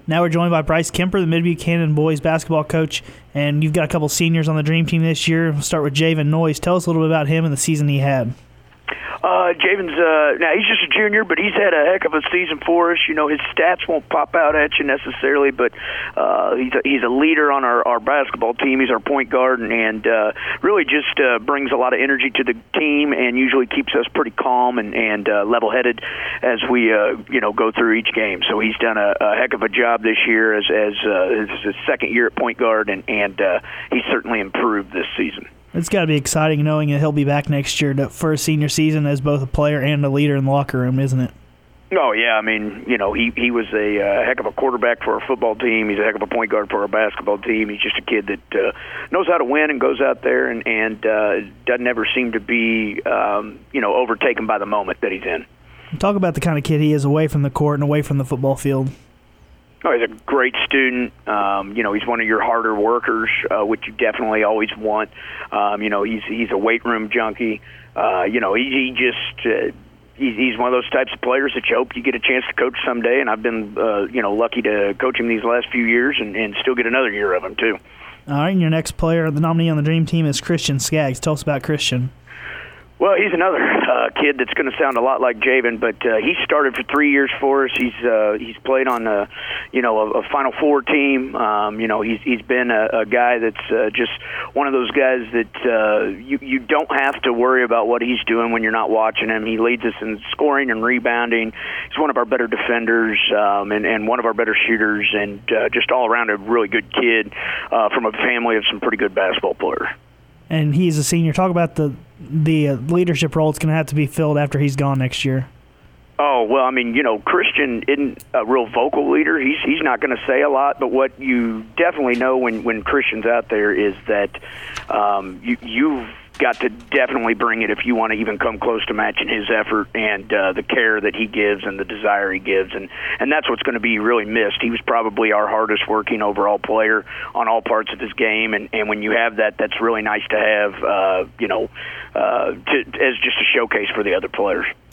Now we're joined by Bryce Kemper, the Mid-Buchanan boys basketball coach, and you've got a couple seniors on the Dream Team this year. We'll start with Javen Noyes. Tell us a little bit about him and the season he had. Javen's now he's just a junior, but he's had a heck of a season for us. You know, his stats won't pop out at you necessarily, but he's a leader on our basketball team. He's our point guard, and really just brings a lot of energy to the team, and usually keeps us pretty calm and level-headed as we go through each game. So he's done a heck of a job this year as his second year at point guard, and he's certainly improved this season. It's got to be exciting knowing that he'll be back next year for a senior season as both a player and a leader in the locker room, isn't it? Oh, yeah. I mean, he was a heck of a quarterback for our football team. He's a heck of a point guard for our basketball team. He's just a kid that knows how to win and goes out there and doesn't ever seem to be, overtaken by the moment that he's in. Talk about the kind of kid he is away from the court and away from the football field. Oh, he's a great student. He's one of your harder workers, which you definitely always want. He's a weight room junkie. He's one of those types of players that you hope you get a chance to coach someday. And I've been, lucky to coach him these last few years and still get another year of him too. All right, and your next player, the nominee on the Dream Team, is Christian Skaggs. Tell us about Christian. Well, he's another kid that's going to sound a lot like Javen, but he started for 3 years for us. He's played on a Final Four team. He's been a guy that's just one of those guys that you don't have to worry about what he's doing when you're not watching him. He leads us in scoring and rebounding. He's one of our better defenders and one of our better shooters, and just all around a really good kid from a family of some pretty good basketball players. And he's a senior. Talk about the leadership role it's going to have to be filled after he's gone next year. Oh, well, I mean, Christian isn't a real vocal leader. He's not going to say a lot, but what you definitely know when Christian's out there is that you've got to definitely bring it if you want to even come close to matching his effort and the care that he gives and the desire he gives. And that's what's going to be really missed. He was probably our hardest working overall player on all parts of his game. And when you have that, that's really nice to have, as just a showcase for the other players.